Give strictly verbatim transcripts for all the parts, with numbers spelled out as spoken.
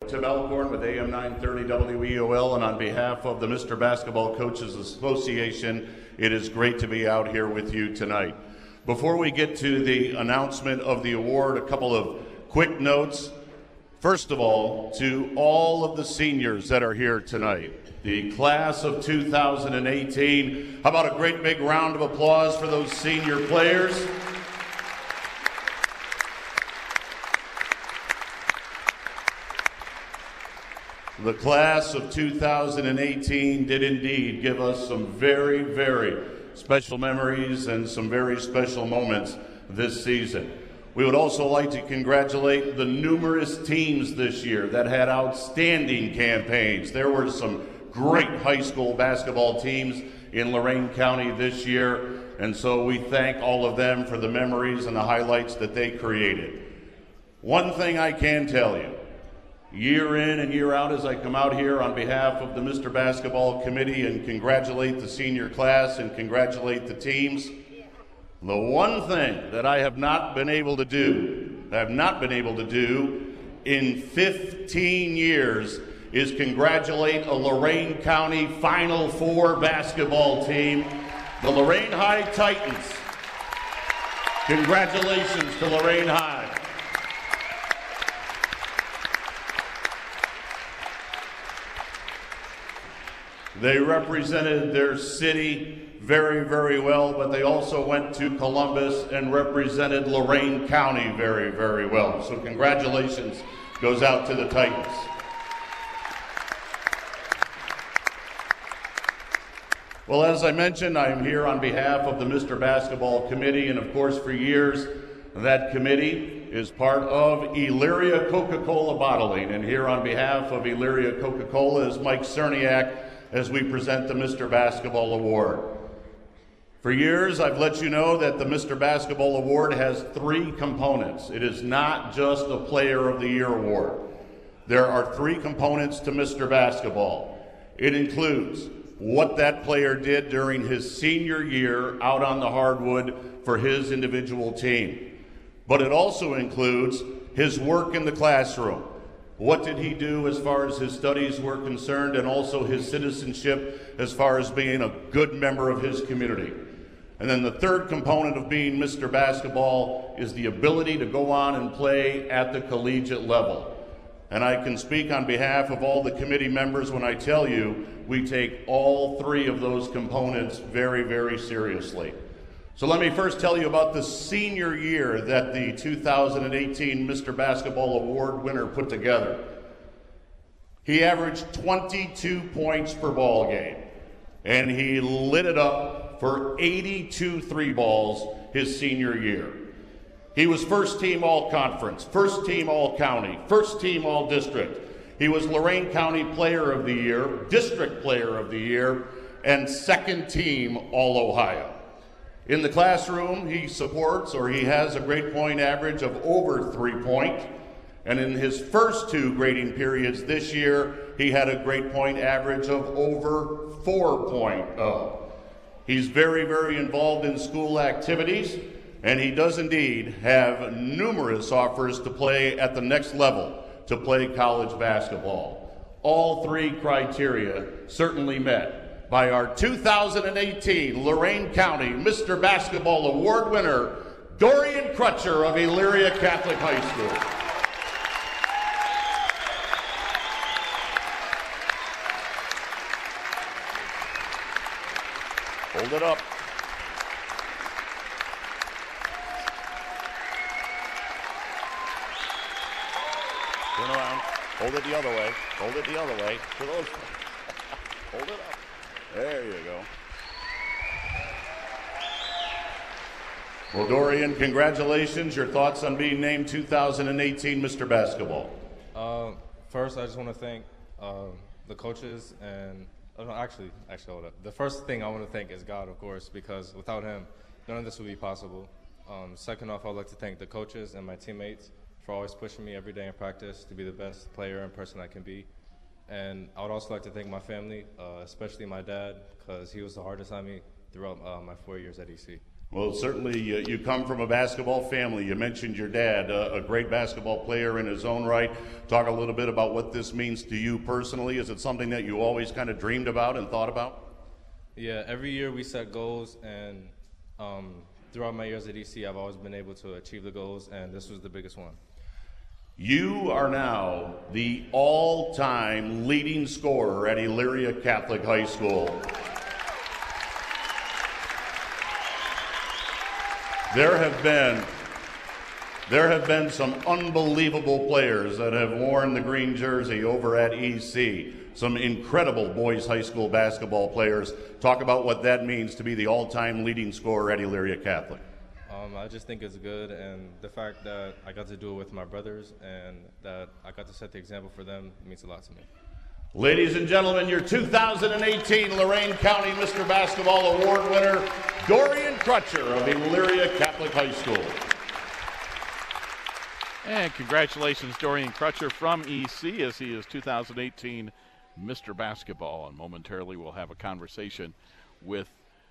Tim Elkhorn with A M nine thirty W E O L, and on behalf of the Mister Basketball Coaches Association, it is great to be out here with you tonight. Before we get to the announcement of the award, a couple of quick notes. First of all, to all of the seniors that are here tonight, the class of two thousand eighteen, how about a great big round of applause for those senior players? The class of two thousand eighteen did indeed give us some very, very special memories and some very special moments this season. We would also like to congratulate the numerous teams this year that had outstanding campaigns. There were some great high school basketball teams in Lorain County this year, and so we thank all of them for the memories and the highlights that they created. One thing I can tell you, year in and year out as I come out here on behalf of the Mister Basketball Committee and congratulate the senior class and congratulate the teams, the one thing that I have not been able to do, have not been able to do in fifteen years is congratulate a Lorain County Final Four basketball team, the Lorain High Titans. Congratulations to Lorain High. They represented their city very, very well, but they also went to Columbus and represented Lorain County very, very well. So congratulations goes out to the Titans. Well, as I mentioned, I am here on behalf of the Mister Basketball Committee, and of course for years that committee is part of Elyria Coca-Cola Bottling, and here on behalf of Elyria Coca-Cola is Mike Cerniak as we present the Mister Basketball Award. For years, I've let you know that the Mister Basketball Award has three components. It is not just a Player of the Year award. There are three components to Mister Basketball. It includes what that player did during his senior year out on the hardwood for his individual team. But it also includes his work in the classroom. What did he do as far as his studies were concerned, and also his citizenship as far as being a good member of his community. And then the third component of being Mister Basketball is the ability to go on and play at the collegiate level. And I can speak on behalf of all the committee members when I tell you we take all three of those components very, very seriously. So let me first tell you about the senior year that the two thousand eighteen Mister Basketball Award winner put together. He averaged twenty-two points per ball game, and he lit it up for eighty-two three balls his senior year. He was first team all-conference, first team all-county, first team all-district. He was Lorain County Player of the Year, District Player of the Year, and second team all-Ohio. In the classroom, he supports, or he has a grade point average of over three point. And in his first two grading periods this year, he had a grade point average of over four point oh. He's very, very involved in school activities, and he does indeed have numerous offers to play at the next level, to play college basketball. All three criteria certainly met by our two thousand eighteen Lorain County Mister Basketball Award winner, Dorian Crutcher of Elyria Catholic High School. Hold it up. Turn around. Hold it the other way. Hold it the other way. For those. Hold it up. There you go. Well, Dorian, congratulations. Your thoughts on being named two thousand eighteen Mister Basketball? Uh, first, I just want to thank uh, the coaches and oh, no, actually, actually, hold up. The first thing I want to thank is God, of course, because without Him, none of this would be possible. Um, second off, I'd like to thank the coaches and my teammates for always pushing me every day in practice to be the best player and person I can be. And I would also like to thank my family, uh, especially my dad, because he was the hardest on me throughout uh, my four years at E C. Well, certainly you, you come from a basketball family. You mentioned your dad, a, a great basketball player in his own right. Talk a little bit about what this means to you personally. Is it something that you always kind of dreamed about and thought about? Yeah, every year we set goals, and um, throughout my years at E C, I've always been able to achieve the goals, and this was the biggest one. You are now the all-time leading scorer at Elyria Catholic High School. There have been there have been some unbelievable players that have worn the green jersey over at E C. Some incredible boys high school basketball players. Talk about what that means to be the all-time leading scorer at Elyria Catholic. Um, I just think it's good, and the fact that I got to do it with my brothers and that I got to set the example for them means a lot to me. Ladies and gentlemen, your two thousand eighteen Lorain County Mister Basketball Award winner, Dorian Crutcher of Elyria Catholic High School. And congratulations, Dorian Crutcher from E C, as he is two thousand eighteen Mister Basketball. And momentarily we'll have a conversation with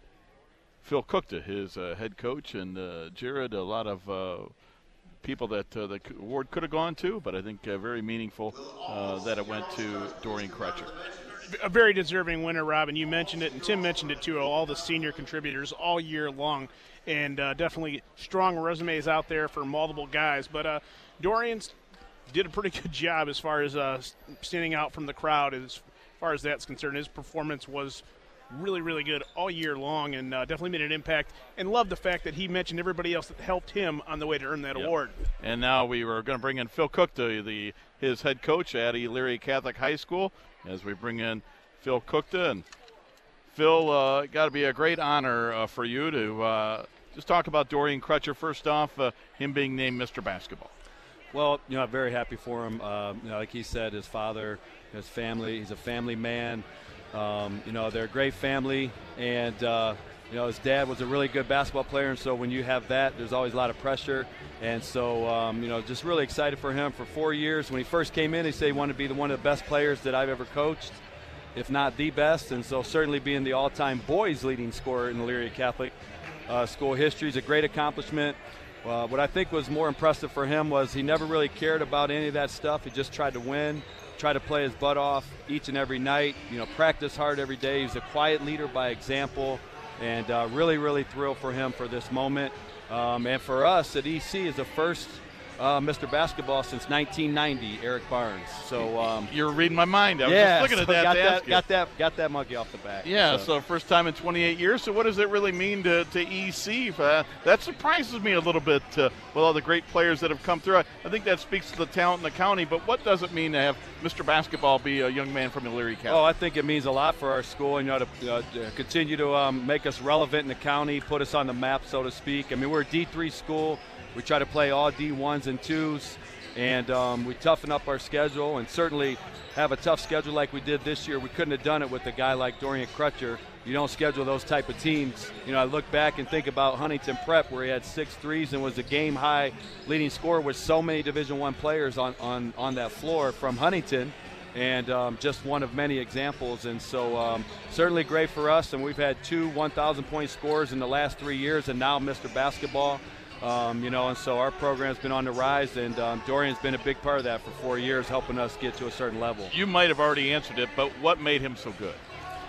Phil Cookta, his uh, head coach, and uh, Jared, a lot of uh, people that uh, the award could have gone to, but I think uh, very meaningful uh, that it went to Dorian Crutcher. A very deserving winner, Rob, and you mentioned it, and Tim mentioned it too, all the senior contributors all year long, and uh, definitely strong resumes out there for multiple guys. But uh, Dorian's did a pretty good job as far as uh, standing out from the crowd as far as that's concerned. His performance was really, really good all year long, and uh, definitely made an impact, and loved the fact that he mentioned everybody else that helped him on the way to earn that yep. award. And now we were going to bring in Phil Cookta, the his head coach at Elyria Catholic High School, as we bring in Phil Cookta. And Phil, uh, got to be a great honor uh, for you to uh, just talk about Dorian Crutcher. First off, uh, him being named Mister Basketball. Well, you know, I'm very happy for him. Uh, you know, like he said, his father, his family, he's a family man. Um, you know, they're a great family, and, uh, you know, his dad was a really good basketball player, and so when you have that, there's always a lot of pressure. And so, um, you know, just really excited for him for four years. When he first came in, he said he wanted to be the, one of the best players that I've ever coached, if not the best. And so certainly being the all-time boys leading scorer in Elyria Catholic uh, school history is a great accomplishment. Uh, what I think was more impressive for him was he never really cared about any of that stuff. He just tried to win, tried to play his butt off each and every night, you know, practice hard every day. He's a quiet leader by example, and uh, really, really thrilled for him for this moment. Um, and for us at E C is the first uh, Mister Basketball since nineteen ninety, Eric Barnes. So um, you're reading my mind. I was yeah, just looking so at that. Got to that, ask you. got that, got that monkey off the back. Yeah, so. so first time in twenty-eight years. So what does it really mean to, to E C? Uh, that surprises me a little bit uh, with all the great players that have come through. I, I think that speaks to the talent in the county, but what does it mean to have Mister Basketball be a young man from Elyria Catholic? Oh, I think it means a lot for our school, you know, to, uh, to continue to um, make us relevant in the county, put us on the map, so to speak. I mean, we're a D three school. We try to play all D ones and twos, and um, we toughen up our schedule, and certainly have a tough schedule like we did this year. We couldn't have done it with a guy like Dorian Crutcher. You don't schedule those type of teams. You know, I look back and think about Huntington Prep, where he had six threes and was a game-high leading scorer with so many Division One players on, on, on that floor from Huntington, and um, just one of many examples. And so um, certainly great for us, and we've had two one thousand point scorers in the last three years, and now Mister Basketball. Um, you know, and so our program's been on the rise, and um, Dorian's been a big part of that for four years, helping us get to a certain level. You might have already answered it, but what made him so good?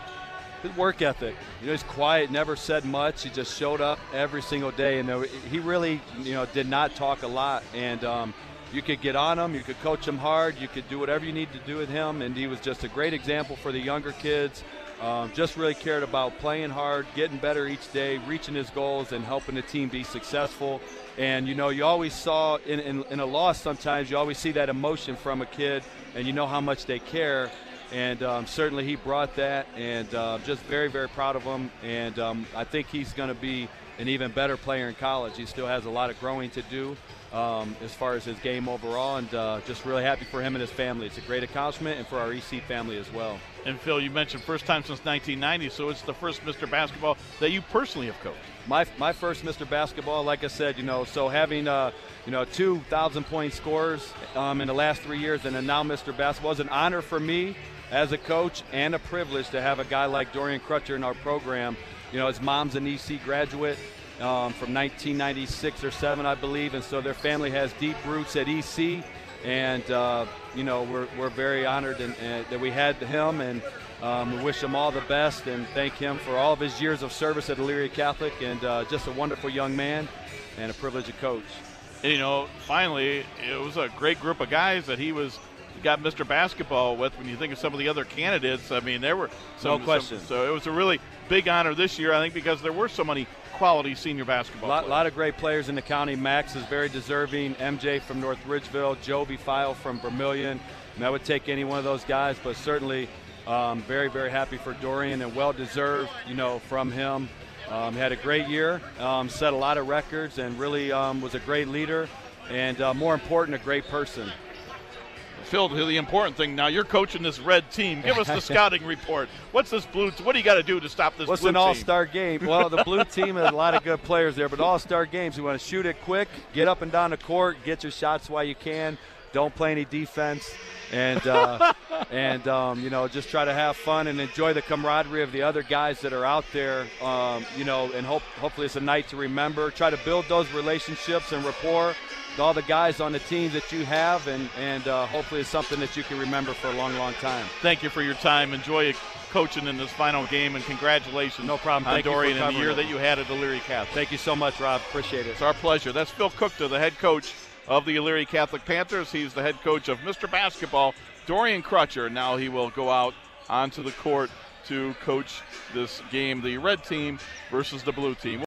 His work ethic. You know, he's quiet, never said much. He just showed up every single day, and uh, he really, you know, did not talk a lot. And um, you could get on him, you could coach him hard, you could do whatever you need to do with him, and he was just a great example for the younger kids. Um, just really cared about playing hard, getting better each day, reaching his goals, and helping the team be successful. And, you know, you always saw in, in, in a loss sometimes, you always see that emotion from a kid, and you know how much they care. And um, certainly he brought that, and uh, just very, very proud of him. And um, I think he's going to be an even better player in college. He still has a lot of growing to do um, as far as his game overall, and uh, just really happy for him and his family. It's a great accomplishment, and for our E C family as well. And Phil, you mentioned first time since nineteen ninety, so it's the first Mister Basketball that you personally have coached. My my first Mister Basketball, like I said, you know, so having uh, you know two thousand point scorers um, in the last three years, and then now Mister Basketball is an honor for me as a coach, and a privilege to have a guy like Dorian Crutcher in our program. You know, his mom's an E C graduate, um, from nineteen ninety-six or seven, I believe, and so their family has deep roots at E C, and uh, you know we're we're very honored and, and that we had him, and um, we wish him all the best and thank him for all of his years of service at Elyria Catholic, and uh, just a wonderful young man and a privilege to coach. And, you know, finally, it was a great group of guys that he was got Mister Basketball with. When you think of some of the other candidates, I mean, there were some. No question. Some, so it was a really big honor this year, I think, because there were so many quality senior basketball A lot, players. lot of great players in the county. Max is very deserving. M J from North Ridgeville, Joby File from Vermillion. And I would take any one of those guys, but certainly um, very, very happy for Dorian and well-deserved, you know, from him. Um, had a great year, um, set a lot of records, and really um, was a great leader, and uh, more important, a great person. Phil, the important thing now, you're coaching this red team. Give us the scouting report. What's this blue? T- what do you got to do to stop this What's blue an team? all-star game? Well, the blue team has a lot of good players there, but all-star games, you want to shoot it quick, get up and down the court, get your shots while you can. Don't play any defense, and uh, and um, you know, just try to have fun and enjoy the camaraderie of the other guys that are out there. Um, you know, and hope hopefully it's a night to remember. Try to build those relationships and rapport with all the guys on the team that you have, and and uh, hopefully it's something that you can remember for a long, long time. Thank you for your time. Enjoy coaching in this final game, and congratulations. No problem. On Thank you for Dorian and the covering year it. that you had at Elyria Catholic. Thank you so much, Rob. Appreciate it. It's our pleasure. That's Phil Cookta, the head coach of the Elyria Catholic Panthers. He's the head coach of Mister Basketball, Dorian Crutcher. Now he will go out onto the court to coach this game, the red team versus the blue team.